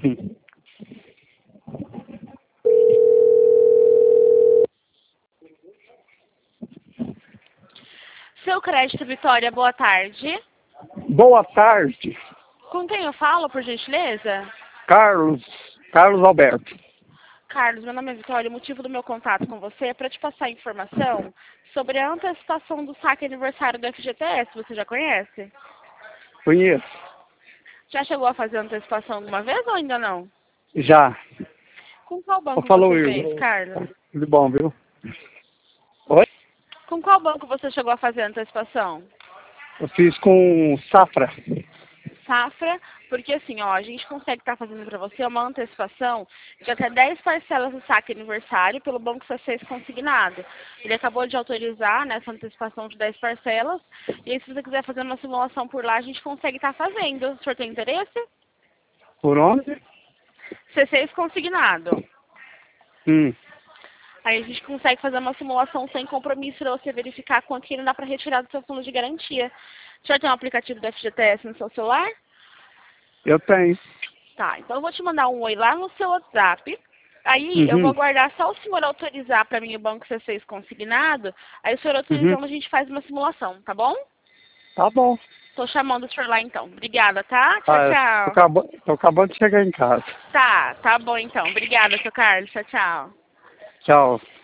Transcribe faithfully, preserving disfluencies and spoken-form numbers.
Seu Crédito Vitória, boa tarde. Boa tarde, Com quem eu falo, por gentileza? Carlos, Carlos Alberto. Carlos, meu nome é Vitória. O motivo do meu contato com você é para te passar informação sobre a antecipação do saque aniversário do F G T S. Você já conhece? Conheço. Já chegou a fazer a antecipação alguma vez ou ainda não? Já. Com qual banco Falou, você Igor. fez, Carlos? Tudo bom, viu? Oi? Com qual banco você chegou a fazer a antecipação? Eu fiz com Safra. Safra, porque assim, ó, a gente consegue estar fazendo para você uma antecipação de até dez parcelas do saque aniversário pelo Banco C seis consignado. Ele acabou de autorizar nessa antecipação de dez parcelas, e aí se você quiser fazer uma simulação por lá, a gente consegue estar fazendo. O senhor tem interesse? Por onde? C seis consignado. Hum. Aí a gente consegue fazer uma simulação sem compromisso para você verificar quanto que ainda dá para retirar do seu fundo de garantia. O senhor tem um aplicativo do F G T S no seu celular? Eu tenho. Tá, então eu vou te mandar um oi lá no seu WhatsApp. Aí eu vou Uhum. aguardar só o senhor autorizar para mim o banco C seis consignado. Aí o senhor Uhum. autorizando, a gente faz uma simulação, tá bom? Tá bom. Tô chamando o senhor lá então. Obrigada, tá? Tchau, Ah, eu tô, tchau. acabando, tô acabando de chegar em casa. Tá, tá bom então. Obrigada, seu Carlos. Tchau, tchau. Tchau.